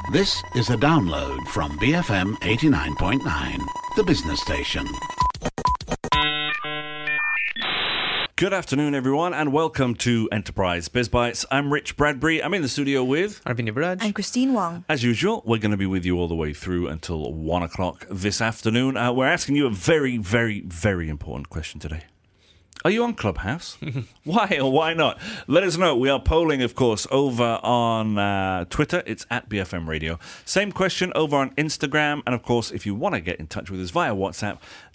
This is a download from BFM 89.9, the business station. Good afternoon, everyone, and welcome to Enterprise Biz Bites. I'm Rich Bradbury. I'm in the studio with Arvind Yuvraj. I'm Christine Wong. As usual, we're going to be with you all the way through until 1 o'clock this afternoon. We're asking you a very, very, very important question today. Are you on Clubhouse? Why or why not? Let us know. We are polling, of course, over on Twitter. It's at BFM Radio. Same question over on Instagram. And, of course, if you want to get in touch with us via WhatsApp,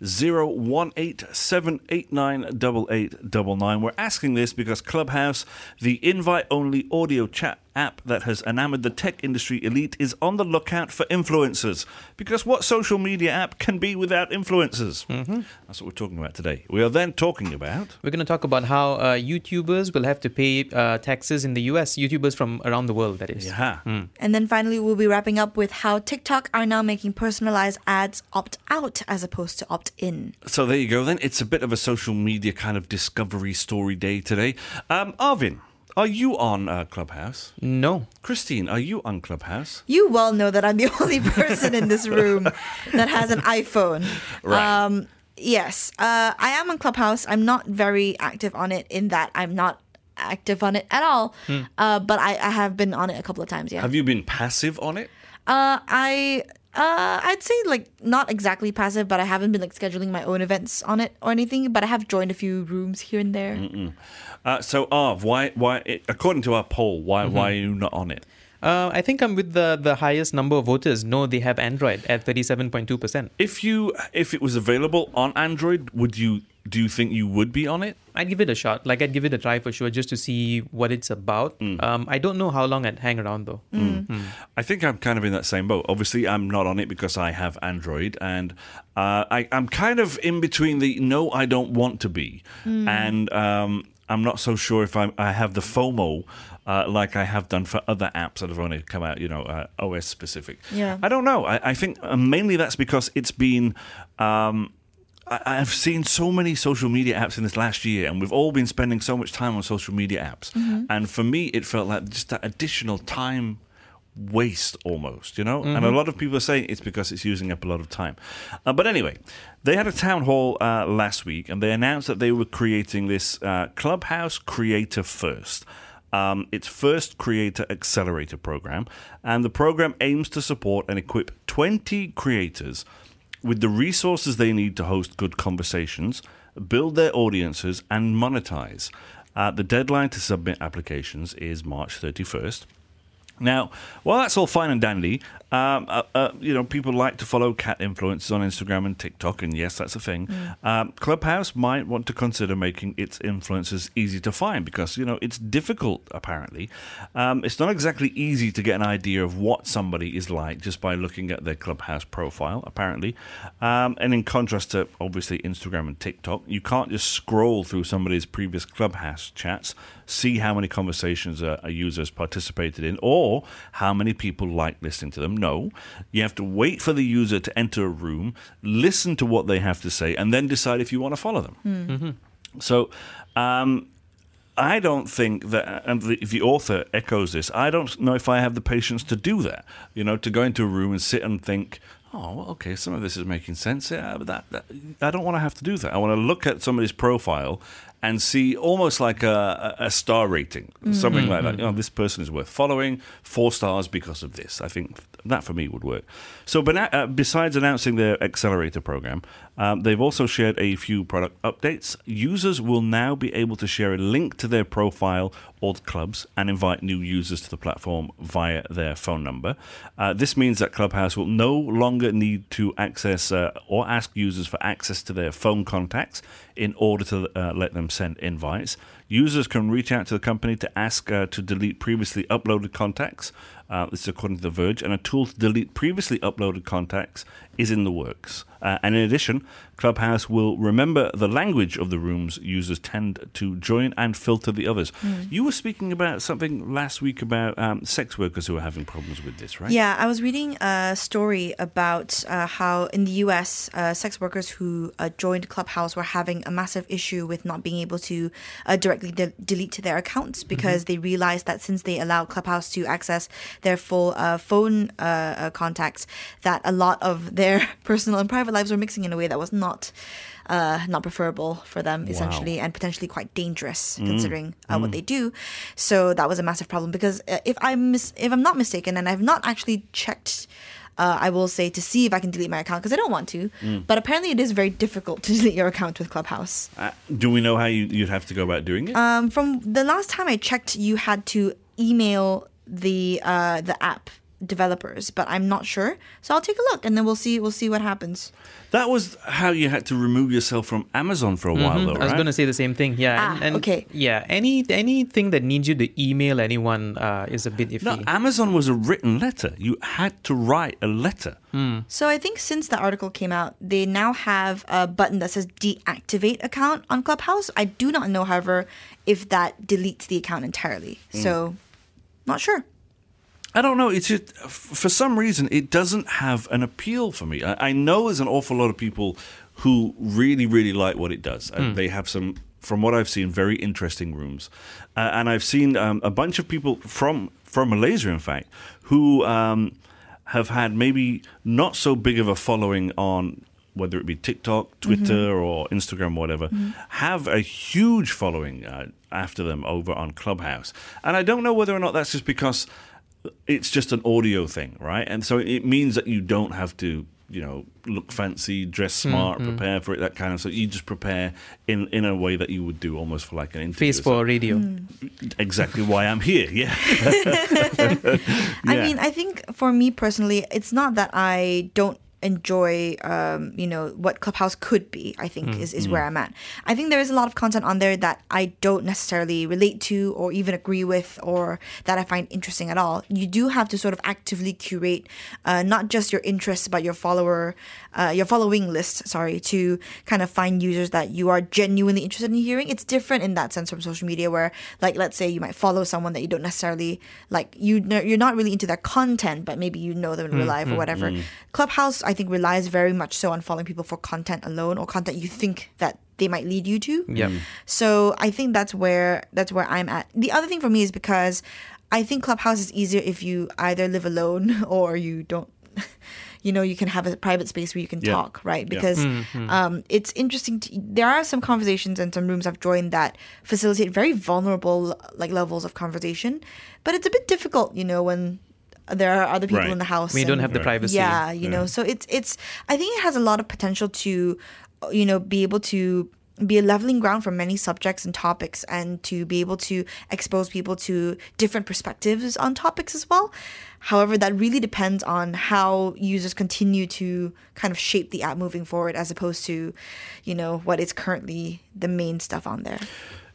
018-789-8899. We're asking this because Clubhouse, the invite-only audio chat app that has enamored the tech industry elite, is on the lookout for influencers. Because what social media app can be without influencers? Mm-hmm. That's what we're talking about today. We are then talking about... We're going to talk about how YouTubers will have to pay taxes in the US. YouTubers from around the world, that is. Yeah. And then finally, we'll be wrapping up with how TikTok are now making personalized ads opt out as opposed to opt in. So there you go then. It's a bit of a social media kind of discovery story day today. Arvin, are you on Clubhouse? No. Christine, are you on Clubhouse? You well know that I'm the only person in this room that has an iPhone. Right. Yes, I am on Clubhouse. I'm not very active on it in that I'm not active on it at all. But I have been on it a couple of times, yeah. Have you been passive on it? I'd say like not exactly passive, but I haven't been like scheduling my own events on it or anything. But I have joined a few rooms here and there. So Arv, why? According to our poll, why are you not on it? I think I'm with the highest number of voters. No, they have Android at 37.2%. If it was available on Android, do you think you would be on it? I'd give it a shot. Like, I'd give it a try for sure, just to see what it's about. I don't know how long I'd hang around, though. I think I'm kind of in that same boat. Obviously, I'm not on it because I have Android, and I'm kind of in between the no, I don't want to be, and I'm not so sure if I have the FOMO like I have done for other apps that have only come out, OS specific. Yeah. I don't know. I think mainly that's because it's been... I've seen so many social media apps in this last year, and we've all been spending so much time on social media apps. And for me, it felt like just that additional time waste almost, And a lot of people are saying it's because it's using up a lot of time. But anyway, they had a town hall last week, and they announced that they were creating this Clubhouse Creator First. Its first Creator Accelerator program, and the program aims to support and equip 20 creators with the resources they need to host good conversations, build their audiences, and monetize. The deadline to submit applications is March 31st. Now, while that's all fine and dandy, people like to follow cat influencers on Instagram and TikTok, and yes, that's a thing. Clubhouse might want to consider making its influencers easy to find because, it's difficult, apparently. It's not exactly easy to get an idea of what somebody is like just by looking at their Clubhouse profile, apparently. And in contrast to, obviously, Instagram and TikTok, you can't just scroll through somebody's previous Clubhouse chats, see how many conversations a user's participated in, or how many people like listening to them. No, you have to wait for the user to enter a room, listen to what they have to say, and then decide if you want to follow them. So I don't think that, and the author echoes this, I don't know if I have the patience to do that, to go into a room and sit and think, oh, well, okay, some of this is making sense. Yeah, but that I don't want to have to do that. I want to look at somebody's profile and see almost like a star rating, something like that. This person is worth following, 4 stars because of this. I think that for me would work. So besides announcing their accelerator program, they've also shared a few product updates. Users will now be able to share a link to their profile or the clubs and invite new users to the platform via their phone number. This means that Clubhouse will no longer need to access or ask users for access to their phone contacts in order to let them send invites. Users can reach out to the company to ask to delete previously uploaded contacts. This is according to The Verge, and a tool to delete previously uploaded contacts is in the works. And in addition, Clubhouse will remember the language of the rooms users tend to join and filter the others. You were speaking about something last week about sex workers who are having problems with this, right? Yeah, I was reading a story about how in the US, sex workers who joined Clubhouse were having a massive issue with not being able to direct directly delete their accounts because they realize that since they allow Clubhouse to access their full phone contacts, that a lot of their personal and private lives were mixing in a way that was not preferable for them, essentially, and potentially quite dangerous considering what they do. So that was a massive problem because if I'm not mistaken, and I've not actually checked, I will say, to see if I can delete my account because I don't want to. But apparently it is very difficult to delete your account with Clubhouse. Do we know how you'd have to go about doing it? From the last time I checked, you had to email the app developers, but I'm not sure. So I'll take a look and then we'll see what happens. That was how you had to remove yourself from Amazon for a while, though, right? I was going to say the same thing. Yeah. Okay. Yeah. Anything that needs you to email anyone is a bit iffy. No, Amazon was a written letter. You had to write a letter. So I think since the article came out, they now have a button that says deactivate account on Clubhouse. I do not know, however, if that deletes the account entirely. So not sure. I don't know. It's just, for some reason, it doesn't have an appeal for me. I know there's an awful lot of people who really, really like what it does. They have some, from what I've seen, very interesting rooms. And I've seen a bunch of people from Malaysia, in fact, who have had maybe not so big of a following on whether it be TikTok, Twitter, or Instagram, whatever, have a huge following after them over on Clubhouse. And I don't know whether or not that's just because it's just an audio thing, right? And so it means that you don't have to, look fancy, dress smart, prepare for it, that kind of. So you just prepare in a way that you would do almost for like an interview. Face for radio. Exactly why I'm here. Yeah. I mean, I think for me personally, it's not that I don't enjoy what Clubhouse could be, I think is where I'm at. I think there is a lot of content on there that I don't necessarily relate to or even agree with or that I find interesting at all. You do have to sort of actively curate not just your interests but your following list, to kind of find users that you are genuinely interested in hearing. It's different in that sense from social media where, like, let's say you might follow someone that you don't necessarily like, you're not really into their content, but maybe you know them in real life or whatever. Clubhouse, I think, relies very much so on following people for content alone or content you think that they might lead you to. Yeah. So I think that's where I'm at. The other thing for me is because I think Clubhouse is easier if you either live alone or you don't. You can have a private space where you can talk, right? Because it's interesting. There are some conversations and some rooms I've joined that facilitate very vulnerable levels of conversation, but it's a bit difficult, when there are other people in the house. We don't have the privacy. Yeah, so it's. I think it has a lot of potential to, be able to be a leveling ground for many subjects and topics, and to be able to expose people to different perspectives on topics as well. However, that really depends on how users continue to kind of shape the app moving forward, as opposed to, what is currently the main stuff on there.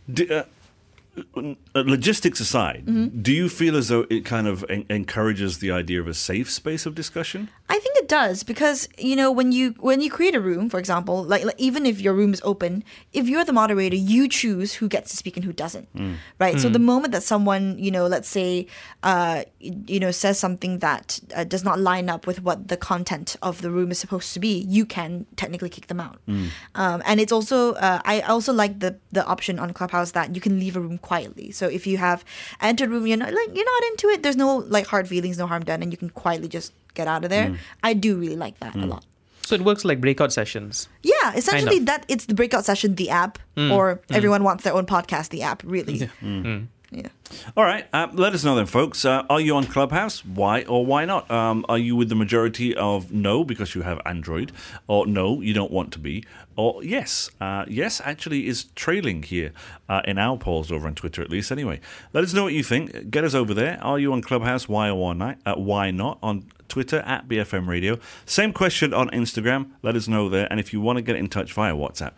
Logistics aside, do you feel as though it kind of encourages the idea of a safe space of discussion? I think it does because, when you create a room, for example, like even if your room is open, if you're the moderator, you choose who gets to speak and who doesn't, right? So the moment that someone, let's say, says something that does not line up with what the content of the room is supposed to be, you can technically kick them out. And it's also, I also like the option on Clubhouse that you can leave a room quietly. So if you have entered a room, you're not into it, there's no hard feelings, no harm done, and you can quietly just get out of there. I do really like that a lot. So it works like breakout sessions. Yeah, essentially that it's the breakout session, the app, or everyone wants their own podcast, the app, really. Yeah. All right. Let us know then, folks. Are you on Clubhouse? Why or why not? Are you with the majority of no because you have Android, or no, you don't want to be, or yes? Yes actually is trailing here in our polls over on Twitter, at least. Anyway, let us know what you think. Get us over there. Are you on Clubhouse? Why or why not? On Twitter at BFM Radio. Same question on Instagram. Let us know there. And if you want to get in touch via WhatsApp,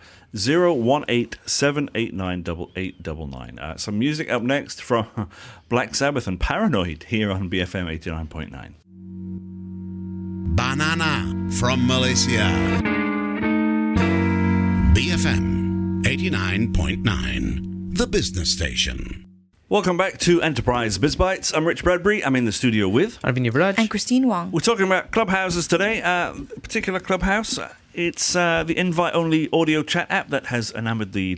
018-789-8899. Some music up next from Black Sabbath and Paranoid here on BFM 89.9. Banana from Malaysia. BFM 89.9, the business station. Welcome back to Enterprise Biz Bites. I'm Rich Bradbury. I'm in the studio with Arvind Yuvraj. And Christine Wong. We're talking about clubhouses today. Particular clubhouse. It's the invite-only audio chat app that has enamored the tech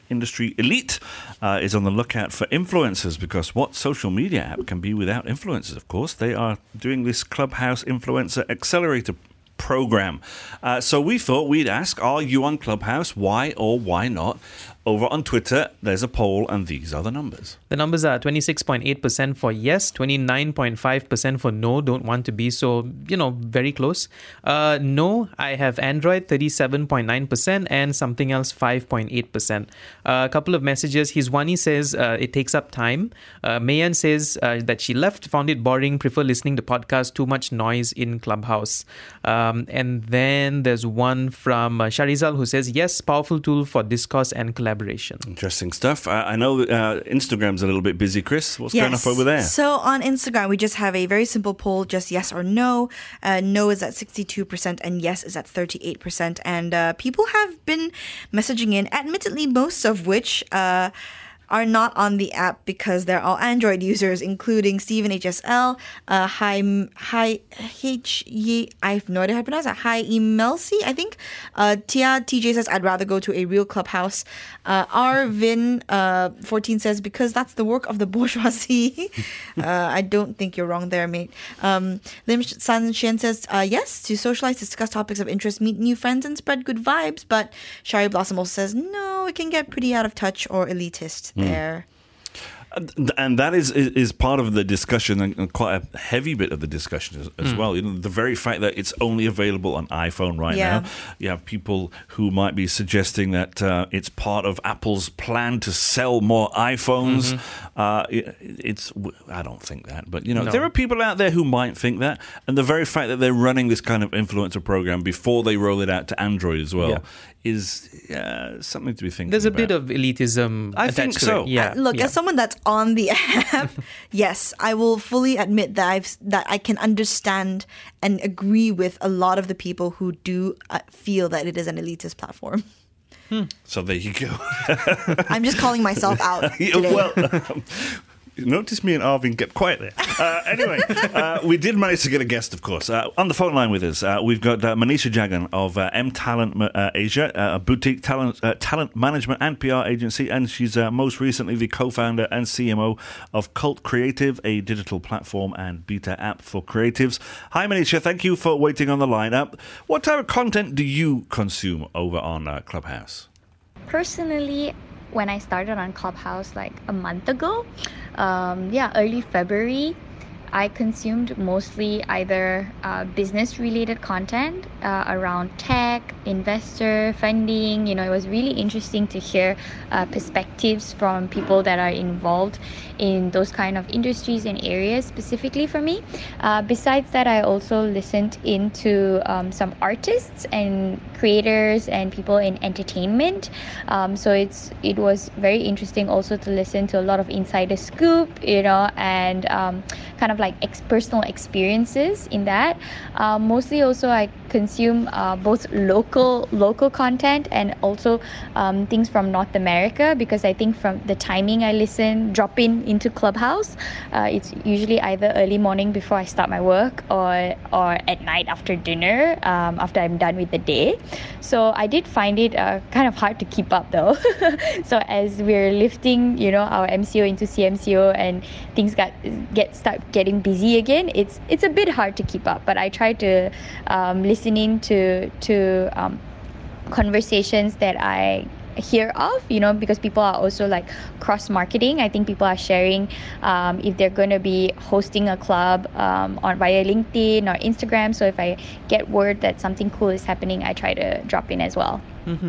industry elite is on the lookout for influencers, because what social media app can be without influencers? Of course, they are doing this Clubhouse Influencer Accelerator program. So we thought we'd ask, are you on Clubhouse? Why or why not? Over on Twitter, there's a poll, and these are the numbers. The numbers are 26.8% for yes, 29.5% for no, don't want to be. So, very close. No, I have Android, 37.9%, and something else, 5.8%. A couple of messages. Hizwani says it takes up time. Mayan says that she left, found it boring, prefer listening to podcasts, too much noise in Clubhouse. And then there's one from Sharizal who says, yes, powerful tool for discourse and collaboration. Interesting stuff. I know Instagram's a little bit busy, Chris. What's going on over there? So on Instagram, we just have a very simple poll, just yes or no. No is at 62% and yes is at 38%. And people have been messaging in, admittedly, most of which are not on the app because they're all Android users, including Stephen HSL, I have no idea how to pronounce that, Hi Emelsi, I think. Tia TJ says, I'd rather go to a real Clubhouse. Arvin 14 says, because that's the work of the bourgeoisie. I don't think you're wrong there, mate. Lim San Shen says, yes, to socialize, discuss topics of interest, meet new friends, and spread good vibes. But Shari Blossom also says, no, it can get pretty out of touch or elitist there. And that is part of the discussion, and quite a heavy bit of the discussion as well. The very fact that it's only available on iPhone right now. You have people who might be suggesting that it's part of Apple's plan to sell more iPhones. I don't think that, but there are people out there who might think that. And the very fact that they're running this kind of influencer program before they roll it out to Android as well is something to be thinking There's a about. bit of elitism I attached think to so. it. Yeah. Look, as someone that's on the app, yes, I will fully admit that I can understand and agree with a lot of the people who do feel that it is an elitist platform. So there you go. I'm just calling myself out today. Well, notice me and Arvin get quiet there. Anyway, we did manage to get a guest, of course. On the phone line with us, we've got Manisha Jagan of M Talent Asia, a boutique talent management and PR agency, and she's most recently the co-founder and CMO of Cult Creative, a digital platform and beta app for creatives. Hi, Manisha. Thank you for waiting on the line. What type of content do you consume over on Clubhouse? Personally, when I started on Clubhouse like a month ago, early February, I consumed mostly either business-related content around tech, investor, funding. It was really interesting to hear perspectives from people that are involved in those kind of industries and areas specifically for me. Besides that, I also listened into some artists and creators and people in entertainment. So it was very interesting also to listen to a lot of insider scoop, and kind of like personal experiences in that. Mostly also I consume both local content and also things from North America, because I think from the timing I drop into Clubhouse, it's usually either early morning before I start my work or at night after dinner, after I'm done with the day. So I did find it kind of hard to keep up though. So as we're lifting, our MCO into CMCO and things start getting busy again, it's a bit hard to keep up. But I try to listen in to conversations that I hear of, because people are also like cross-marketing. I think people are sharing if they're going to be hosting a club via LinkedIn or Instagram. So if I get word that something cool is happening, I try to drop in as well.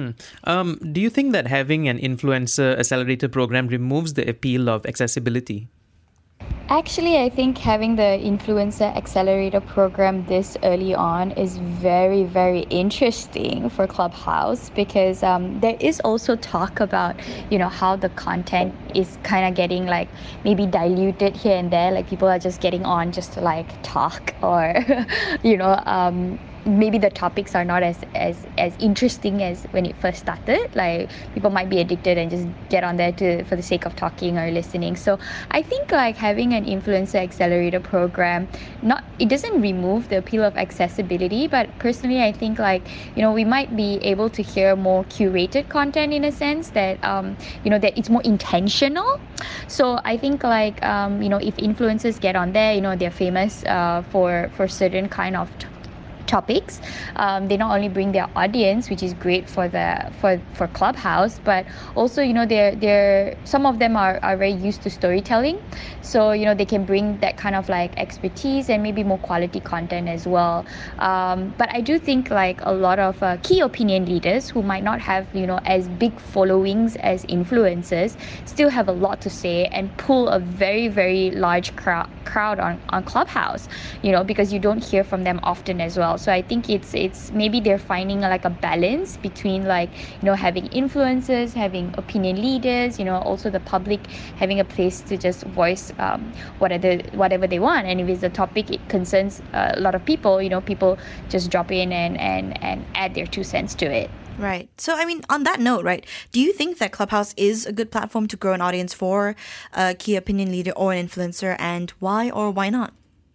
Do you think that having an influencer accelerator program removes the appeal of accessibility? Actually, I think having the Influencer Accelerator program this early on is very, very interesting for Clubhouse, because there is also talk about, how the content is kind of getting like maybe diluted here and there. Like people are just getting on just to like talk or, maybe the topics are not as interesting as when it first started. Like people might be addicted and just get on there for the sake of talking or listening. So I think like having an influencer accelerator program, it doesn't remove the appeal of accessibility, but personally I think like, we might be able to hear more curated content in a sense that that it's more intentional. So I think like if influencers get on there, they're famous for certain kind of topics. They not only bring their audience, which is great for Clubhouse, but also they're some of them are very used to storytelling, so they can bring that kind of like expertise and maybe more quality content as well. But I do think like a lot of key opinion leaders who might not have as big followings as influencers still have a lot to say and pull a very, very large crowd on Clubhouse, because you don't hear from them often as well. So I think it's maybe they're finding like a balance between like having influencers, having opinion leaders, also the public having a place to just voice whatever they want. And if it's a topic it concerns a lot of people, people just drop in and add their 2 cents to it. Right. So, I mean, on that note, right, do you think that Clubhouse is a good platform to grow an audience for a key opinion leader or an influencer, and why or why not?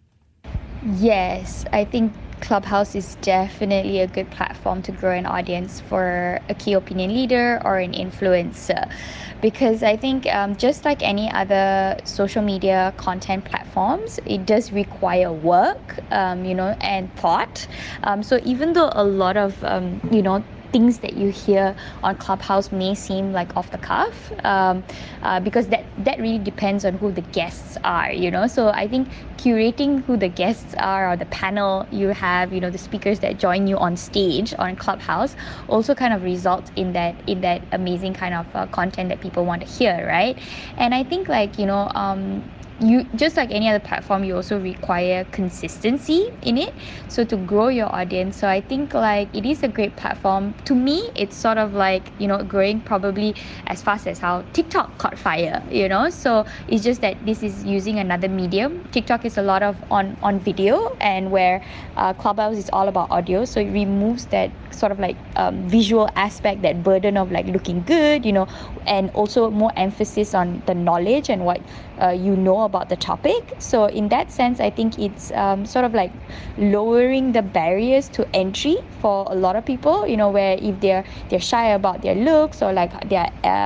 Yes, I think Clubhouse is definitely a good platform to grow an audience for a key opinion leader or an influencer, because I think just like any other social media content platforms, it does require work, and thought. So even though a lot of, things that you hear on Clubhouse may seem like off the cuff, because that really depends on who the guests are, So I think curating who the guests are or the panel you have, the speakers that join you on stage on Clubhouse also kind of results in that amazing kind of content that people want to hear, right? And I think like, you just like any other platform, you also require consistency in it, so to grow your audience. So I think like it is a great platform. To me, it's sort of like growing probably as fast as how TikTok caught fire, so it's just that this is using another medium. TikTok is a lot of on video, and where Clubhouse is all about audio, so it removes that sort of like visual aspect, that burden of like looking good, and also more emphasis on the knowledge and what about the topic. So in that sense, I think it's sort of like lowering the barriers to entry for a lot of people, where if they're shy about their looks, or like they're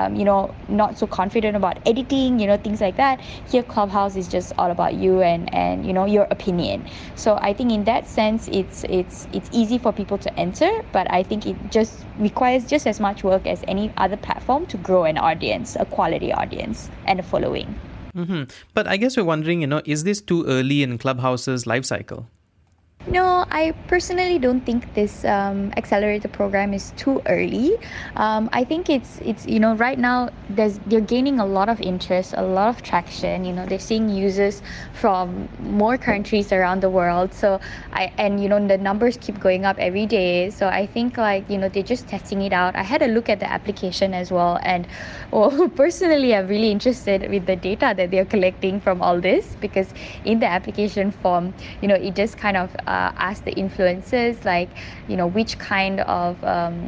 not so confident about editing, things like that, here Clubhouse is just all about you and your opinion. So I think in that sense it's easy for people to enter, but I think it just requires just as much work as any other platform to grow an audience, a quality audience and a following. Mm-hmm. But I guess we're wondering, is this too early in Clubhouse's life cycle? No, I personally don't think this accelerator program is too early. I think it's right now they're gaining a lot of interest, a lot of traction. They're seeing users from more countries around the world. So the numbers keep going up every day. So I think like they're just testing it out. I had a look at the application as well, and personally I'm really interested with the data that they're collecting from all this, because in the application form, it just kind of ask the influencers like which kind of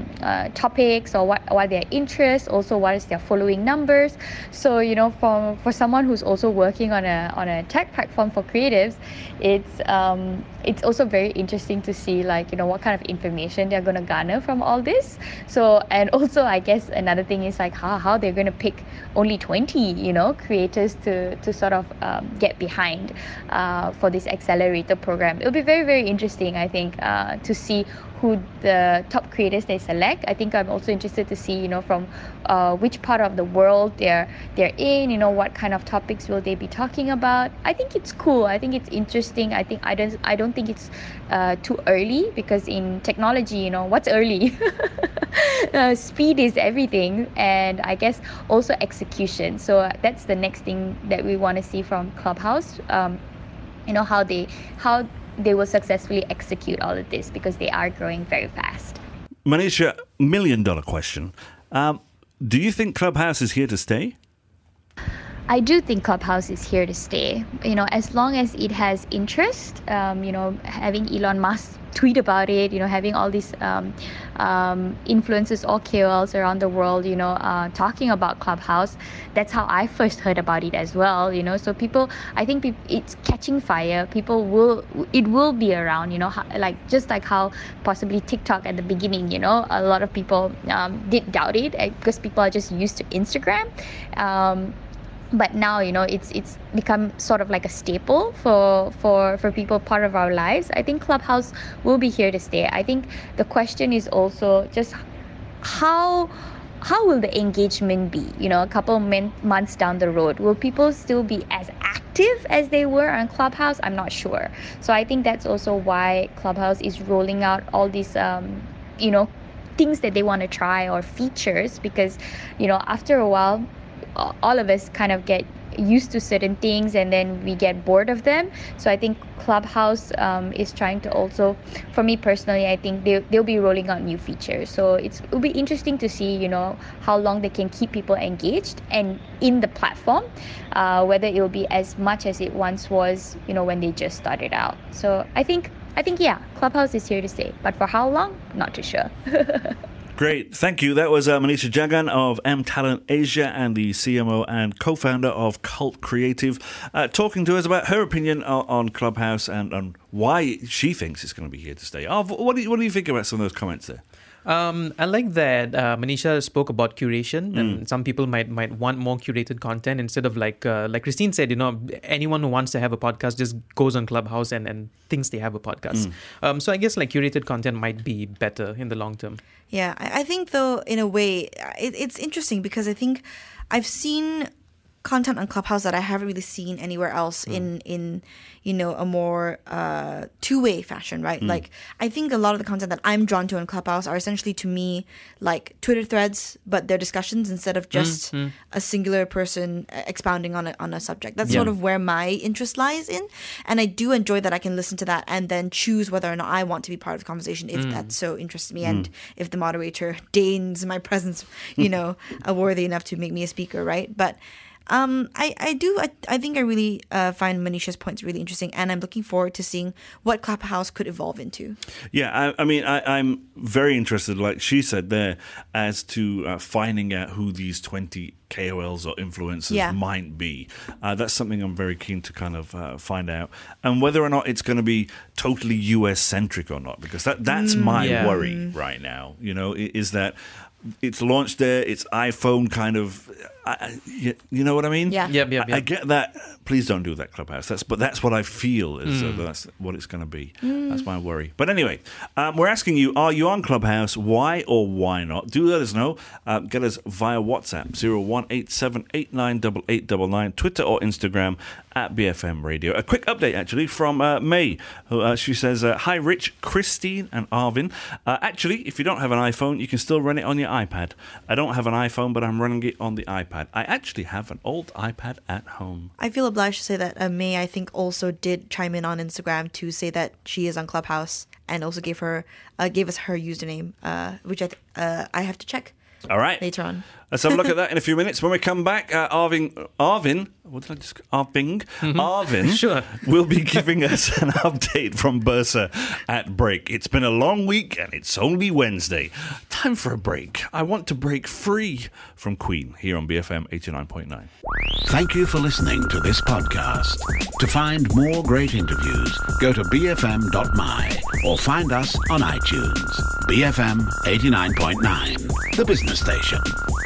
topics or what their interests, also what is their following numbers. So for someone who's also working on a tech platform for creatives, it's also very interesting to see like what kind of information they're going to garner from all this. So, and also I guess another thing is like how they're going to pick only 20 creators to sort of get behind for this accelerator program. It'll be very, very interesting, I think, to see who the top creators they select. I think I'm also interested to see, from which part of the world they're in, what kind of topics will they be talking about. I think it's cool. I think it's interesting. I don't think it's too early, because in technology, what's early? Speed is everything, and I guess also execution. So that's the next thing that we want to see from Clubhouse. How they will successfully execute all of this, because they are growing very fast. Manisha, $1 million question. Do you think Clubhouse is here to stay? I do think Clubhouse is here to stay. As long as it has interest, having Elon Musk tweet about it, having all these influencers or KOLs around the world, talking about Clubhouse. That's how I first heard about it as well, So I think it's catching fire. It will be around, just like how possibly TikTok at the beginning, a lot of people did doubt it because people are just used to Instagram. But now, it's become sort of like a staple for people, part of our lives. I think Clubhouse will be here to stay. I think the question is also just how will the engagement be, a couple months down the road? Will people still be as active as they were on Clubhouse? I'm not sure. So I think that's also why Clubhouse is rolling out all these, things that they want to try or features, because, after a while, all of us kind of get used to certain things and then we get bored of them. So I think Clubhouse is trying to also, for me personally, I think they'll be rolling out new features. So it'll be interesting to see, how long they can keep people engaged and in the platform, whether it'll be as much as it once was, when they just started out. So I think, yeah, Clubhouse is here to stay. But for how long? Not too sure. Great. Thank you. That was Manisha Jagan of M Talent Asia and the CMO and co-founder of Cult Creative, talking to us about her opinion on Clubhouse and on why she thinks it's going to be here to stay. What do you think about some of those comments there? I like that Manisha spoke about curation, and some people might want more curated content instead of like Christine said, anyone who wants to have a podcast just goes on Clubhouse and thinks they have a podcast. So I guess like curated content might be better in the long term. Yeah, I think though, in a way, it's interesting because I think I've seen content on Clubhouse that I haven't really seen anywhere else in a more two-way fashion, right? Like, I think a lot of the content that I'm drawn to on Clubhouse are essentially, to me, like Twitter threads, but they're discussions instead of just a singular person expounding on a subject. That's sort of where my interest lies in, and I do enjoy that I can listen to that and then choose whether or not I want to be part of the conversation if that so interests me, and if the moderator deigns my presence, worthy enough to make me a speaker, right? But I think I really find Manisha's points really interesting, and I'm looking forward to seeing what Clubhouse could evolve into. Yeah, I'm very interested, like she said there, as to finding out who these 20 KOLs or influencers might be. That's something I'm very keen to kind of find out, and whether or not it's going to be totally US centric or not, because that's my worry right now. Is that it's launched there, it's iPhone kind of, you know what I mean? Yeah. Yep. I get that. Please don't do that, Clubhouse. That's what I feel is that's what it's going to be. That's my worry. But anyway, we're asking you, are you on Clubhouse? Why or why not? Do let us know. Get us via WhatsApp, 01878988899, Twitter or Instagram at BFM Radio. A quick update, actually, from May. She says, hi, Rich, Christine and Arvin. Actually, if you don't have an iPhone, you can still run it on your iPad. I don't have an iPhone, but I'm running it on the iPad. I actually have an old iPad at home. I feel obliged to say that May, I think, also did chime in on Instagram to say that she is on Clubhouse and also gave us her username, which I have to check. All right. Later on. Let's have a look at that in a few minutes. When we come back, Arvin, Sure. will be giving us an update from Bursa at break. It's been a long week and it's only Wednesday. Time for a break. I want to break free from Queen here on BFM 89.9. Thank you for listening to this podcast. To find more great interviews, go to bfm.my or find us on iTunes. BFM 89.9, the business station.